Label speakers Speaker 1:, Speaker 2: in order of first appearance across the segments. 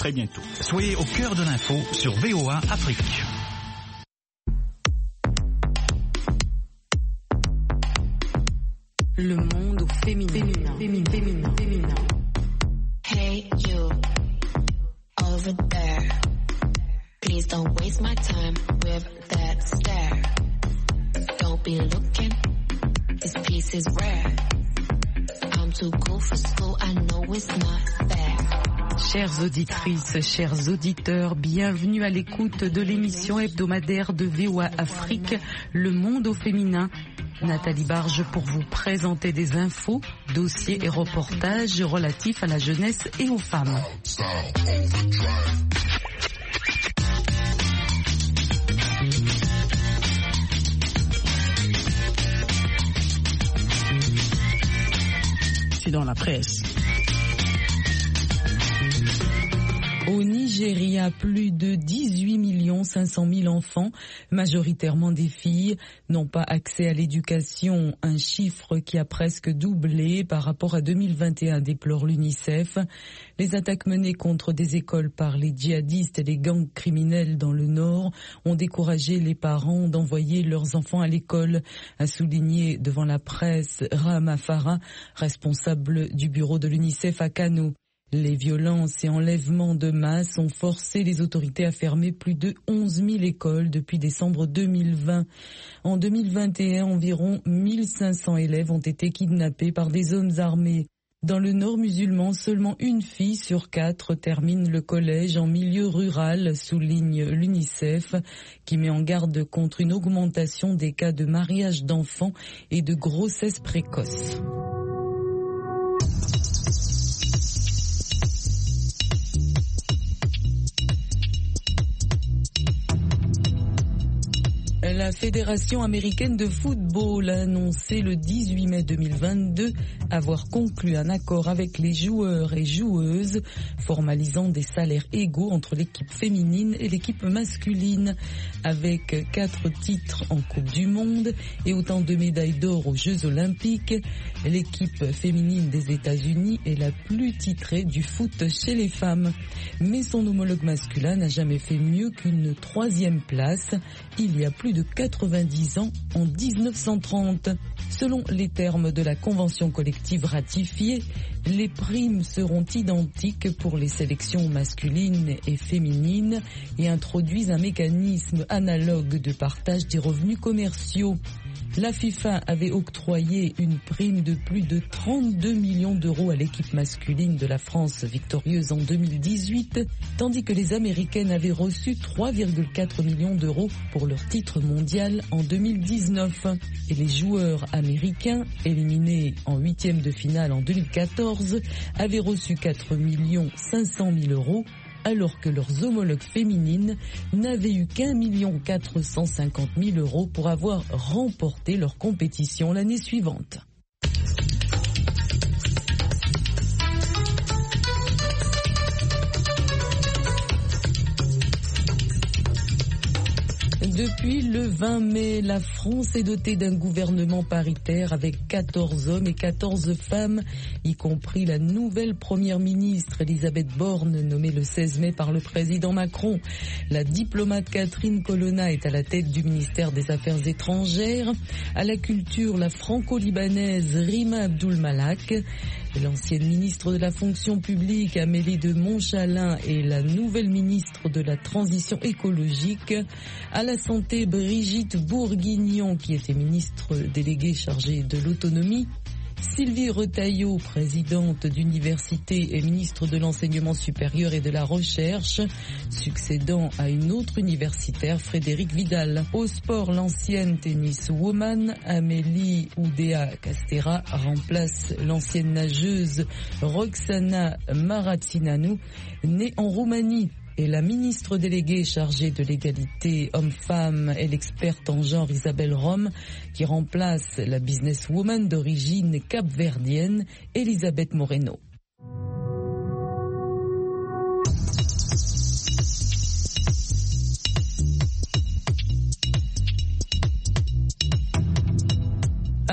Speaker 1: très bientôt. Soyez au cœur de l'info sur VOA Afrique.
Speaker 2: Le monde au féminin.
Speaker 3: Hey you, over there. Please don't waste my time with that stare. Don't be looking, this piece is rare. I'm too cool for school, I know it's not fair.
Speaker 2: Chères auditrices, chers auditeurs, bienvenue à l'écoute de l'émission hebdomadaire de VOA Afrique, Le Monde au féminin. Nathalie Barge pour vous présenter des infos, dossiers et reportages relatifs à la jeunesse et aux femmes.
Speaker 4: C'est dans la presse.
Speaker 2: Au Nigeria, plus de 18 500 000 enfants, majoritairement des filles, n'ont pas accès à l'éducation, un chiffre qui a presque doublé par rapport à 2021, déplore l'UNICEF. Les attaques menées contre des écoles par les djihadistes et les gangs criminels dans le nord ont découragé les parents d'envoyer leurs enfants à l'école, a souligné devant la presse Rahma Farah, responsable du bureau de l'UNICEF à Kano. Les violences et enlèvements de masse ont forcé les autorités à fermer plus de 11 000 écoles depuis décembre 2020. En 2021, environ 1500 élèves ont été kidnappés par des hommes armés. Dans le nord musulman, seulement une fille sur 4 termine le collège en milieu rural, souligne l'UNICEF, qui met en garde contre une augmentation des cas de mariage d'enfants et de grossesse précoce. La Fédération américaine de football a annoncé le 18 mai 2022 avoir conclu un accord avec les joueurs et joueuses formalisant des salaires égaux entre l'équipe féminine et l'équipe masculine. Avec 4 titres en Coupe du Monde et autant de médailles d'or aux Jeux Olympiques, l'équipe féminine des États-Unis est la plus titrée du foot chez les femmes. Mais son homologue masculin n'a jamais fait mieux qu'une 3e place. Il y a plus de 90 ans, en 1930. Selon les termes de la convention collective ratifiée, les primes seront identiques pour les sélections masculines et féminines et introduisent un mécanisme analogue de partage des revenus commerciaux. La FIFA avait octroyé une prime de plus de 32 millions d'euros à l'équipe masculine de la France victorieuse en 2018, tandis que les Américaines avaient reçu 3,4 millions d'euros pour leur titre mondial en 2019. Et les joueurs américains, éliminés en 8e de finale en 2014, avaient reçu 4 500 000 euros, alors que leurs homologues féminines n'avaient eu qu'1 450 000 euros pour avoir remporté leur compétition l'année suivante. Depuis le 20 mai, la France est dotée d'un gouvernement paritaire avec 14 hommes et 14 femmes, y compris la nouvelle première ministre Elisabeth Borne, nommée le 16 mai par le président Macron. La diplomate Catherine Colonna est à la tête du ministère des Affaires étrangères. À la culture, la franco-libanaise Rima Abdul Malak, l'ancienne ministre de la fonction publique Amélie de Montchalin et la nouvelle ministre de la transition écologique. À la santé, Brigitte Bourguignon, qui était ministre déléguée chargée de l'autonomie. Sylvie Retailleau, présidente d'université et ministre de l'enseignement supérieur et de la recherche, succédant à une autre universitaire, Frédérique Vidal. Au sport, l'ancienne tenniswoman Amélie Oudéa-Castéra remplace l'ancienne nageuse Roxana Maraținanu, née en Roumanie. Et la ministre déléguée chargée de l'égalité homme-femme est l'experte en genre Isabelle Rome, qui remplace la businesswoman d'origine capverdienne Elisabeth Moreno.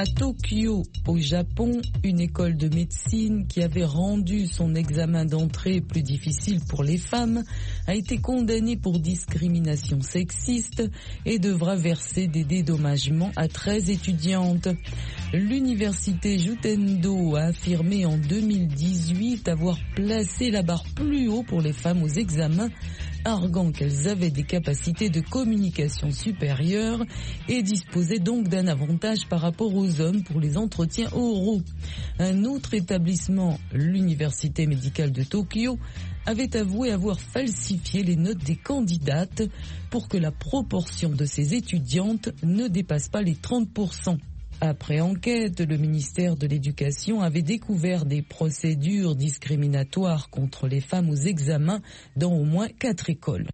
Speaker 2: À Tokyo, au Japon, une école de médecine qui avait rendu son examen d'entrée plus difficile pour les femmes a été condamnée pour discrimination sexiste et devra verser des dédommagements à 13 étudiantes. L'université Jutendo a affirmé en 2018 avoir placé la barre plus haut pour les femmes aux examens, arguant qu'elles avaient des capacités de communication supérieures et disposaient donc d'un avantage par rapport aux hommes pour les entretiens oraux. Un autre établissement, l'Université médicale de Tokyo, avait avoué avoir falsifié les notes des candidates pour que la proportion de ses étudiantes ne dépasse pas les 30%. Après enquête, le ministère de l'Éducation avait découvert des procédures discriminatoires contre les femmes aux examens dans au moins 4 écoles.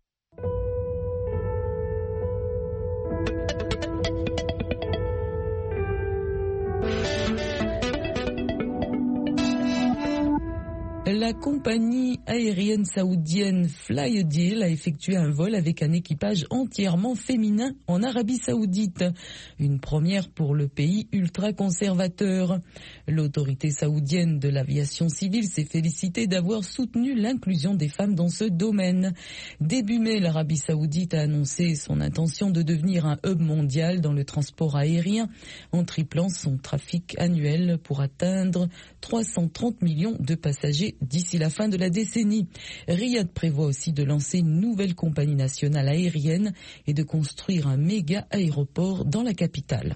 Speaker 2: La compagnie aérienne saoudienne Flyadeal a effectué un vol avec un équipage entièrement féminin en Arabie Saoudite. Une première pour le pays ultra-conservateur. L'autorité saoudienne de l'aviation civile s'est félicitée d'avoir soutenu l'inclusion des femmes dans ce domaine. Début mai, l'Arabie Saoudite a annoncé son intention de devenir un hub mondial dans le transport aérien en triplant son trafic annuel pour atteindre 330 millions de passagers d'ici la fin de la décennie. Riyad prévoit aussi de lancer une nouvelle compagnie nationale aérienne et de construire un méga aéroport dans la capitale.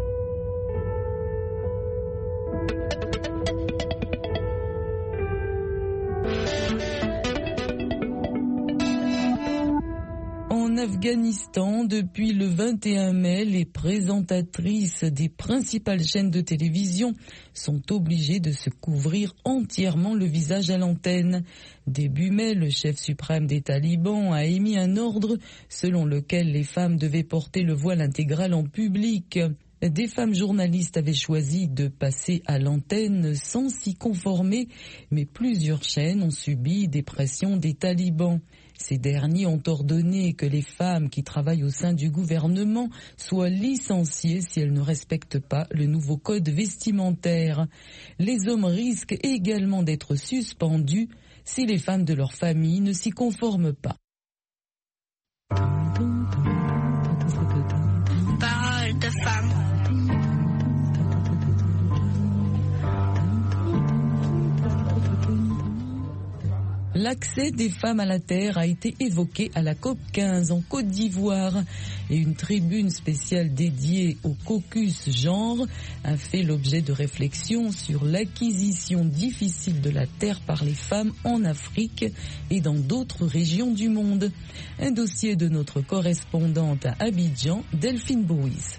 Speaker 2: En Afghanistan, depuis le 21 mai, les présentatrices des principales chaînes de télévision sont obligées de se couvrir entièrement le visage à l'antenne. Début mai, le chef suprême des talibans a émis un ordre selon lequel les femmes devaient porter le voile intégral en public. Des femmes journalistes avaient choisi de passer à l'antenne sans s'y conformer, mais plusieurs chaînes ont subi des pressions des talibans. Ces derniers ont ordonné que les femmes qui travaillent au sein du gouvernement soient licenciées si elles ne respectent pas le nouveau code vestimentaire. Les hommes risquent également d'être suspendus si les femmes de leur famille ne s'y conforment pas.
Speaker 4: Parole de femme.
Speaker 2: L'accès des femmes à la terre a été évoqué à la COP 15 en Côte d'Ivoire et une tribune spéciale dédiée au caucus genre a fait l'objet de réflexions sur l'acquisition difficile de la terre par les femmes en Afrique et dans d'autres régions du monde. Un dossier de notre correspondante à Abidjan, Delphine Bouise.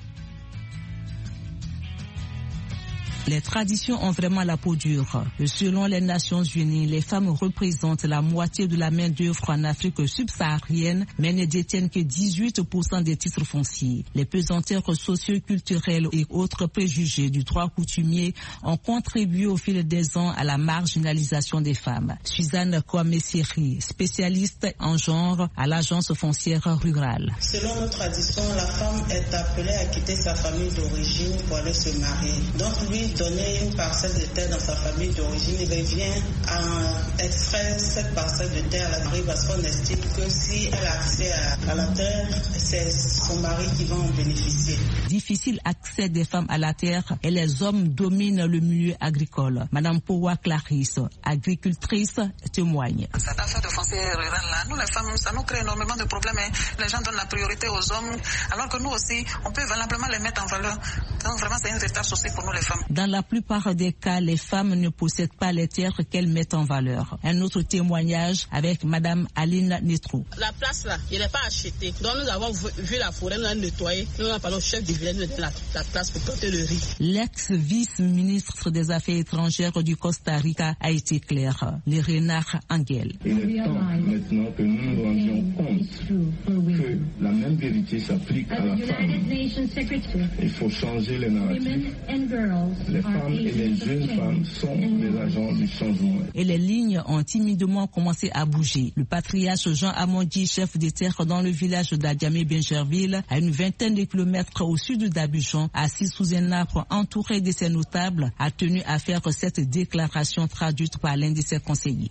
Speaker 5: Les traditions ont vraiment la peau dure. Selon les Nations Unies, les femmes représentent la moitié de la main-d'œuvre en Afrique subsaharienne, mais ne détiennent que 18% des titres fonciers. Les pesanteurs socio-culturelles et autres préjugés du droit coutumier ont contribué au fil des ans à la marginalisation des femmes. Suzanne Kwame-Siri, spécialiste en genre à l'agence foncière rurale.
Speaker 6: Selon nos traditions, la femme est appelée à quitter sa famille d'origine pour aller se marier. Donc lui, donner une parcelle de terre dans sa famille d'origine, il revient à extraire cette parcelle de terre à la mari parce qu'on estime que si elle a accès à la terre, c'est son mari qui va en bénéficier.
Speaker 5: Difficile accès des femmes à la terre et les hommes dominent le milieu agricole. Madame Powa Clarisse, agricultrice, témoigne.
Speaker 7: Cette affaire de foncier rural là, nous les femmes, ça nous crée énormément de problèmes. Les gens donnent la priorité aux hommes, alors que nous aussi, on peut valablement les mettre en valeur. Donc vraiment, c'est une véritable souci pour nous les femmes.
Speaker 5: Dans la plupart des cas, les femmes ne possèdent pas les terres qu'elles mettent en valeur. Un autre témoignage avec Madame Aline Netrou.
Speaker 8: La place là, il n'est pas acheté. Donc nous avons vu la forêt, nous avons nettoyé. Nous avons parlé au chef du village de la place pour planter le riz.
Speaker 5: L'ex-vice-ministre des Affaires étrangères du Costa Rica a été claire. Les renards Angel.
Speaker 9: Il est temps maintenant que nous nous rendions compte que la même vérité s'applique à la femme. Il faut changer les narratifs. Les femmes et les jeunes femmes sont des agents du changement.
Speaker 5: Et les lignes ont timidement commencé à bouger. Le patriarche Jean Amondi, chef des terres dans le village d'Adiamé-Bingerville, à une vingtaine de kilomètres au sud d'Abidjan, assis sous un arbre entouré de ses notables, a tenu à faire cette déclaration traduite par l'un de ses conseillers.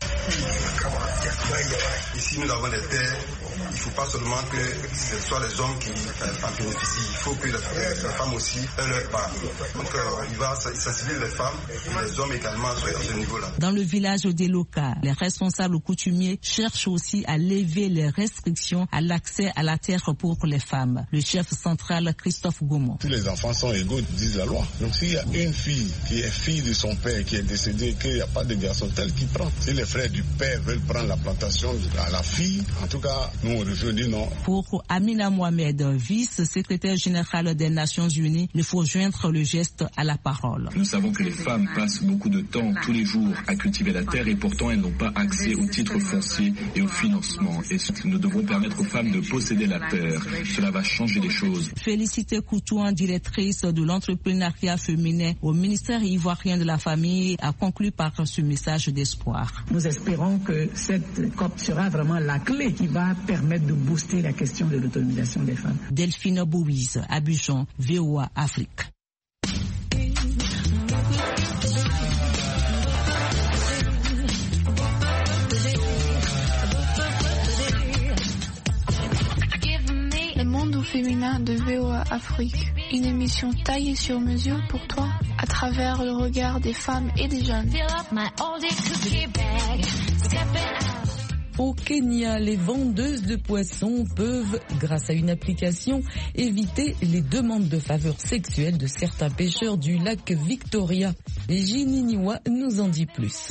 Speaker 10: Ici, nous avons des terres. Il ne faut pas seulement que ce soit les hommes qui en bénéficient. Il faut que les femmes aussi aient leur part. Donc, il va sensibiliser les femmes et les hommes également à ce niveau-là.
Speaker 5: Dans le village des Loka, les responsables coutumiers cherchent aussi à lever les restrictions à l'accès à la terre pour les femmes. Le chef central, Christophe Gaumont.
Speaker 11: Tous les enfants sont égaux, disent la loi. Donc, s'il y a une fille qui est fille de son père qui est décédée, qu'il n'y a pas de garçon tel qui prend. Si les frères du père veulent prendre la plantation à la fille, en tout cas, nous on dit non.
Speaker 5: Pour Amina Mohamed, vice-secrétaire générale des Nations Unies, il faut joindre le geste à la parole.
Speaker 12: Nous savons que les femmes passent beaucoup de temps tous les jours à cultiver la terre et pourtant elles n'ont pas accès aux titres fonciers et au financement. Et nous devons permettre aux femmes de posséder la terre. Cela va changer les choses. Félicité Koutouan, directrice de l'entrepreneuriat féminin au ministère ivoirien de la famille, a conclu par ce message d'espoir.
Speaker 13: Nous espérons que cette COP sera vraiment la clé qui va permettre de booster la question de l'autonomisation des femmes.
Speaker 5: Delphine Bouise, Abidjan, VOA Afrique.
Speaker 14: Le monde au féminin de VOA Afrique, une émission taillée sur mesure pour toi à travers le regard des femmes et des jeunes.
Speaker 2: Au Kenya, les vendeuses de poissons peuvent, grâce à une application, éviter les demandes de faveur sexuelles de certains pêcheurs du lac Victoria. Gininiwa nous en dit plus.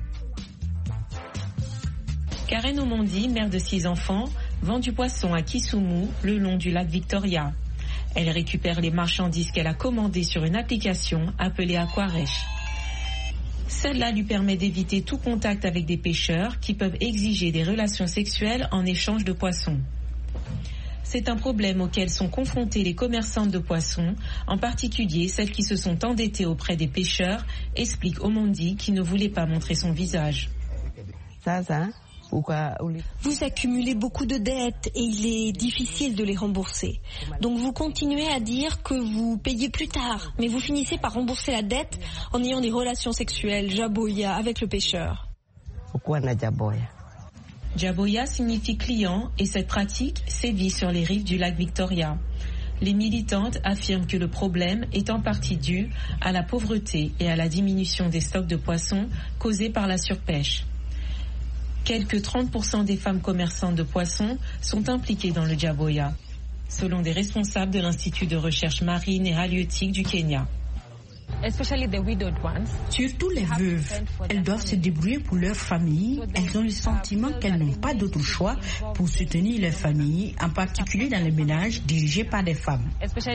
Speaker 15: Karen Omondi, mère de 6 enfants, vend du poisson à Kisumu, le long du lac Victoria. Elle récupère les marchandises qu'elle a commandées sur une application appelée Aquaresh. Celle-là lui permet d'éviter tout contact avec des pêcheurs qui peuvent exiger des relations sexuelles en échange de poissons. C'est un problème auquel sont confrontés les commerçantes de poissons, en particulier celles qui se sont endettées auprès des pêcheurs, explique Omondi qui ne voulait pas montrer son visage.
Speaker 16: Vous accumulez beaucoup de dettes et il est difficile de les rembourser. Donc vous continuez à dire que vous payez plus tard, mais vous finissez par rembourser la dette en ayant des relations sexuelles, jaboya, avec le pêcheur.
Speaker 15: Jaboya signifie client et cette pratique sévit sur les rives du lac Victoria. Les militantes affirment que le problème est en partie dû à la pauvreté et à la diminution des stocks de poissons causés par la surpêche. Quelques 30% des femmes commerçantes de poissons sont impliquées dans le jaboya, selon des responsables de l'Institut de recherche marine et halieutique du Kenya.
Speaker 17: Surtout les veuves, elles doivent se débrouiller pour leur famille. Elles ont le sentiment qu'elles n'ont pas d'autre choix pour soutenir leur famille, en particulier dans les ménages dirigés par des femmes.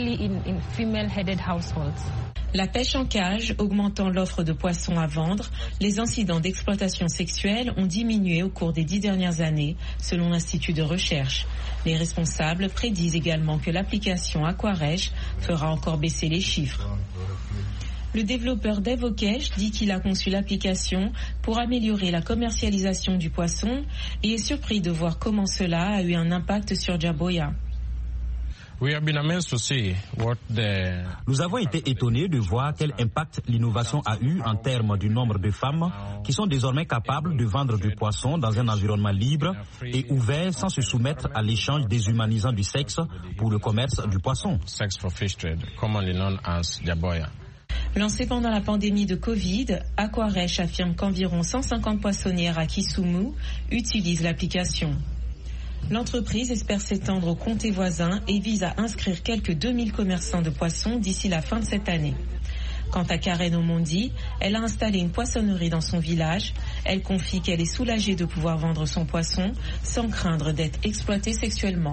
Speaker 15: La pêche en cage augmentant l'offre de poissons à vendre, les incidents d'exploitation sexuelle ont diminué au cours des 10 dernières années, selon l'Institut de recherche. Les responsables prédisent également que l'application Aquaresh fera encore baisser les chiffres. Le développeur Devokesh dit qu'il a conçu l'application pour améliorer la commercialisation du poisson et est surpris de voir comment cela a eu un impact sur Jaboya.
Speaker 18: Nous avons été étonnés de voir quel impact l'innovation a eu en termes du nombre de femmes qui sont désormais capables de vendre du poisson dans un environnement libre et ouvert sans se soumettre à l'échange déshumanisant du sexe pour le commerce du poisson.
Speaker 15: Lancé pendant la pandémie de Covid, Aquaresh affirme qu'environ 150 poissonnières à Kisumu utilisent l'application. L'entreprise espère s'étendre aux comtés voisins et vise à inscrire quelques 2000 commerçants de poissons d'ici la fin de cette année. Quant à Karen Omondi, elle a installé une poissonnerie dans son village. Elle confie qu'elle est soulagée de pouvoir vendre son poisson sans craindre d'être exploitée sexuellement.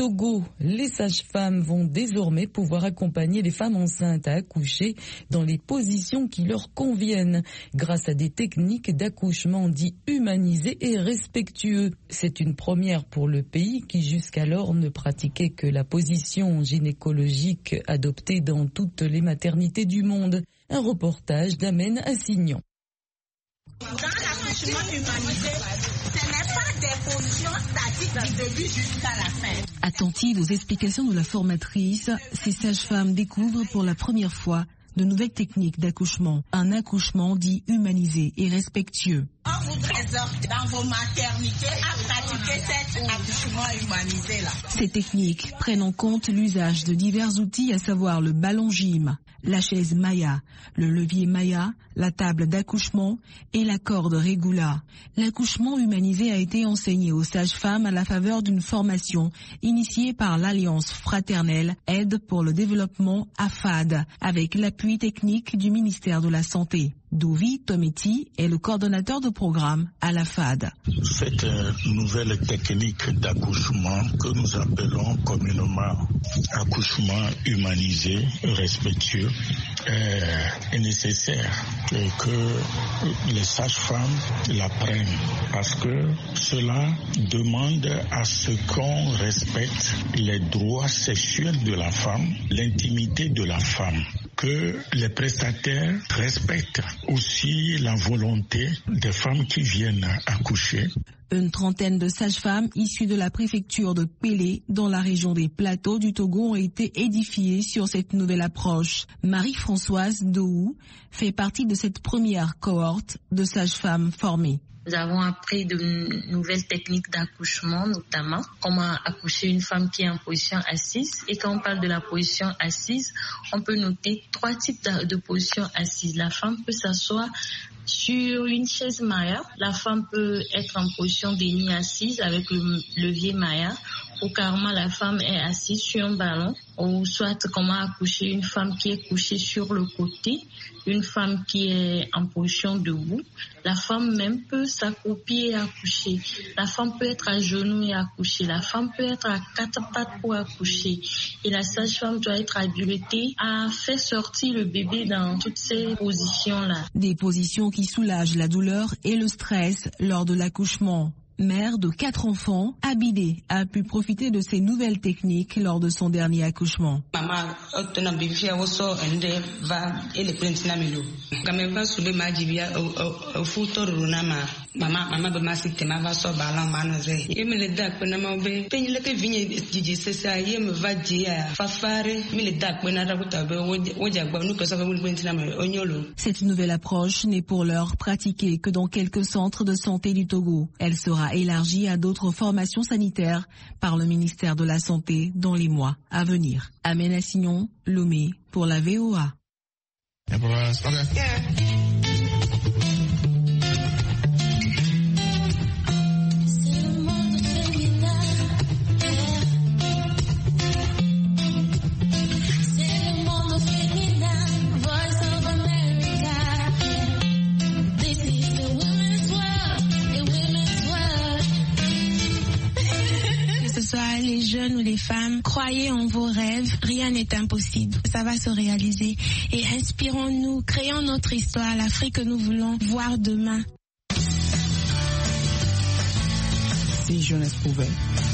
Speaker 2: Togo, les sages-femmes vont désormais pouvoir accompagner les femmes enceintes à accoucher dans les positions qui leur conviennent, grâce à des techniques d'accouchement dits humanisés et respectueux. C'est une première pour le pays qui jusqu'alors ne pratiquait que la position gynécologique adoptée dans toutes les maternités du monde. Un reportage d'Amen Assignon.
Speaker 4: Dans l'accouchement humanisé, ce n'est pas des positions statiques du début jusqu'à la fin.
Speaker 19: Attentive aux explications de la formatrice, ces sages-femmes découvrent pour la première fois de nouvelles techniques d'accouchement, un accouchement dit humanisé et respectueux.
Speaker 4: On vous exhorte dans vos maternités à pratiquer cet accouchement humanisé-là.
Speaker 19: Ces techniques prennent en compte l'usage de divers outils, à savoir le ballon gym, la chaise Maya, le levier Maya, la table d'accouchement et la corde Regula. L'accouchement humanisé a été enseigné aux sages-femmes à la faveur d'une formation initiée par l'Alliance fraternelle Aide pour le développement AFAD, avec l'appui technique du ministère de la Santé. Dovi Tometi est le coordonnateur de programme à la FAD.
Speaker 20: Cette nouvelle technique d'accouchement que nous appelons communément accouchement humanisé, respectueux, est nécessaire que les sages-femmes l'apprennent parce que cela demande à ce qu'on respecte les droits sexuels de la femme, l'intimité de la femme, que les prestataires respectent aussi la volonté des femmes qui viennent accoucher.
Speaker 19: Une trentaine de sages-femmes issues de la préfecture de Pélé, dans la région des Plateaux du Togo, ont été édifiées sur cette nouvelle approche. Marie-Françoise Dohou fait partie de cette première cohorte de sages-femmes formées.
Speaker 21: Nous avons appris de nouvelles techniques d'accouchement, notamment comment accoucher une femme qui est en position assise. Et quand on parle de la position assise, on peut noter 3 types de positions assises. La femme peut s'asseoir sur une chaise Maya. La femme peut être en position demi-assise avec le levier Maya. Ou carrément la femme est assise sur un ballon. Ou soit comment accoucher une femme qui est couchée sur le côté, une femme qui est en position debout. La femme même peut s'accroupir et accoucher. La femme peut être à genoux et accoucher. La femme peut être à 4 pattes pour accoucher. Et la sage-femme doit être habilitée à faire sortir le bébé dans toutes ces positions-là.
Speaker 19: Des positions qui soulagent la douleur et le stress lors de l'accouchement. Mère de 4 enfants, Abidé a pu profiter de ces nouvelles techniques lors de son dernier accouchement. Cette nouvelle approche n'est pour l'heure pratiquée que dans quelques centres de santé du Togo. Elle sera élargie à d'autres formations sanitaires par le ministère de la Santé dans les mois à venir. Amen Assignon, Lomé pour la VOA.
Speaker 14: Les jeunes ou les femmes, croyez en vos rêves, rien n'est impossible, ça va se réaliser. Et inspirons-nous, créons notre histoire, l'Afrique que nous voulons voir demain.
Speaker 19: Si jeunesse pouvait.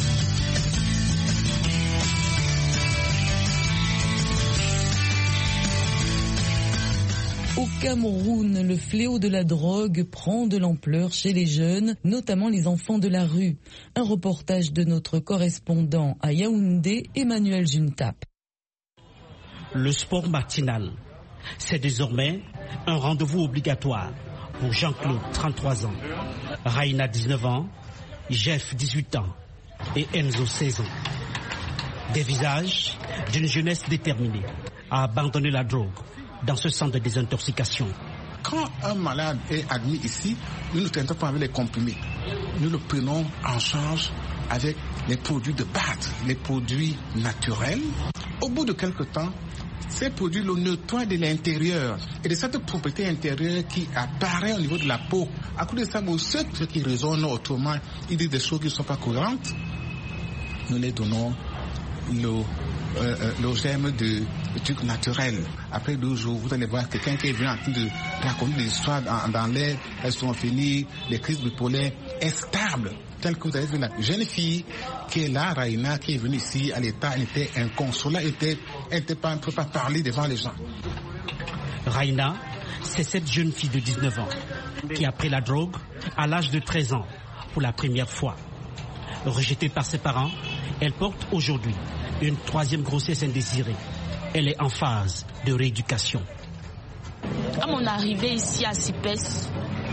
Speaker 2: Au Cameroun, le fléau de la drogue prend de l'ampleur chez les jeunes, notamment les enfants de la rue. Un reportage de notre correspondant à Yaoundé, Emmanuel Juntap.
Speaker 22: Le sport matinal, c'est désormais un rendez-vous obligatoire pour Jean-Claude, 33 ans, Raina, 19 ans, Jeff, 18 ans et Enzo, 16 ans. Des visages d'une jeunesse déterminée à abandonner la drogue dans ce centre de désintoxication.
Speaker 23: Quand un malade est admis ici, nous ne traitons pas avec les comprimés. Nous le prenons en charge avec les produits de base, les produits naturels. Au bout de quelques temps, ces produits le nettoient de l'intérieur et de cette propriété intérieure qui apparaît au niveau de la peau. À cause de ça, ceux qui raisonnent autrement, ils disent des choses qui ne sont pas courantes. Nous les donnons le germe de trucs naturels. Après 2 jours, vous allez voir quelqu'un qui est venu en train de raconter des histoires dans l'air, elles sont finies, les crises bipolaires, est stable. Tel que vous avez vu la jeune fille qui est là, Raina, qui est venue ici à l'état, elle était inconsolable, elle ne peut pas parler devant les gens.
Speaker 22: Raina, c'est cette jeune fille de 19 ans qui a pris la drogue à l'âge de 13 ans pour la première fois. Rejetée par ses parents, elle porte aujourd'hui une 3e grossesse indésirée. Elle est en phase de rééducation.
Speaker 1: À mon arrivée ici à CIPES,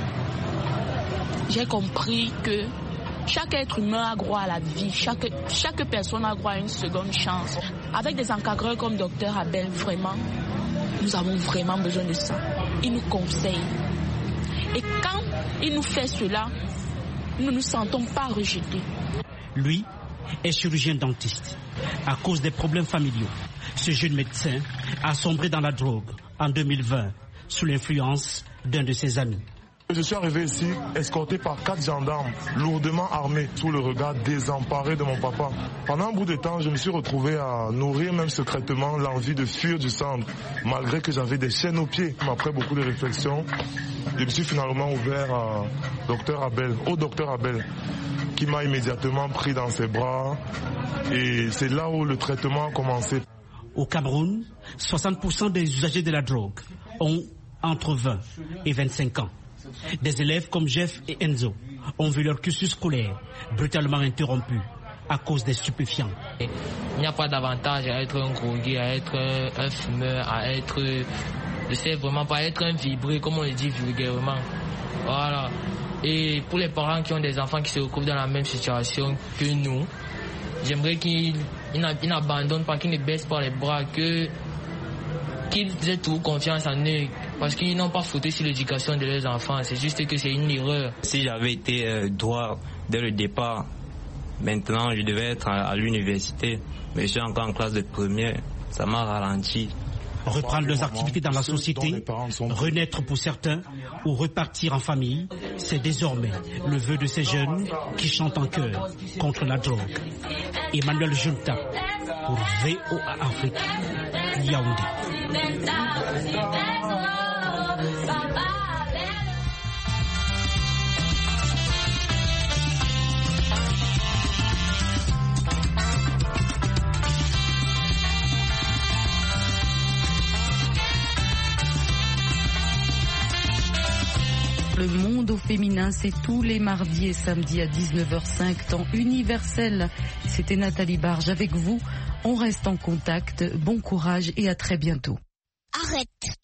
Speaker 1: j'ai compris que chaque être humain a droit à la vie, chaque personne a droit à une seconde chance. Avec des encadreurs comme Dr Abel, vraiment, nous avons vraiment besoin de ça. Il nous conseille. Et quand il nous fait cela, nous ne nous sentons pas rejetés.
Speaker 22: Lui est chirurgien dentiste. À cause des problèmes familiaux, ce jeune médecin a sombré dans la drogue en 2020 sous l'influence d'un de ses amis.
Speaker 3: Je suis arrivé ici escorté par 4 gendarmes lourdement armés sous le regard désemparé de mon papa. Pendant un bout de temps, je me suis retrouvé à nourrir même secrètement l'envie de fuir du centre, malgré que j'avais des chaînes aux pieds. Après beaucoup de réflexions, je me suis finalement ouvert à au docteur Abel, qui m'a immédiatement pris dans ses bras et c'est là où le traitement a commencé.
Speaker 22: Au Cameroun, 60% des usagers de la drogue ont entre 20 et 25 ans. Des élèves comme Jeff et Enzo ont vu leur cursus scolaire brutalement interrompu à cause des stupéfiants.
Speaker 6: Il n'y a pas d'avantage à être un drogué, à être un fumeur, à être, je sais vraiment pas, être un vibré, comme on le dit vulgairement. Voilà. Et pour les parents qui ont des enfants qui se retrouvent dans la même situation que nous, j'aimerais qu'ils n'abandonnent pas, qu'ils ne baissent pas les bras, qu'ils aient tout confiance en eux, parce qu'ils n'ont pas fauté sur l'éducation de leurs enfants. C'est juste que c'est une erreur.
Speaker 24: Si j'avais été droit dès le départ, maintenant je devais être à l'université, mais je suis encore en classe de première. Ça m'a ralenti.
Speaker 22: Reprendre leurs activités dans la société, renaître pour certains ou repartir en famille, c'est désormais le vœu de ces jeunes qui chantent en chœur contre la drogue. Emmanuel Junta pour VOA Afrique, Yaoundé.
Speaker 2: Le monde au féminin, c'est tous les mardis et samedis à 19h05, temps universel. C'était Nathalie Barge avec vous. On reste en contact. Bon courage et à très bientôt.
Speaker 25: Arrête.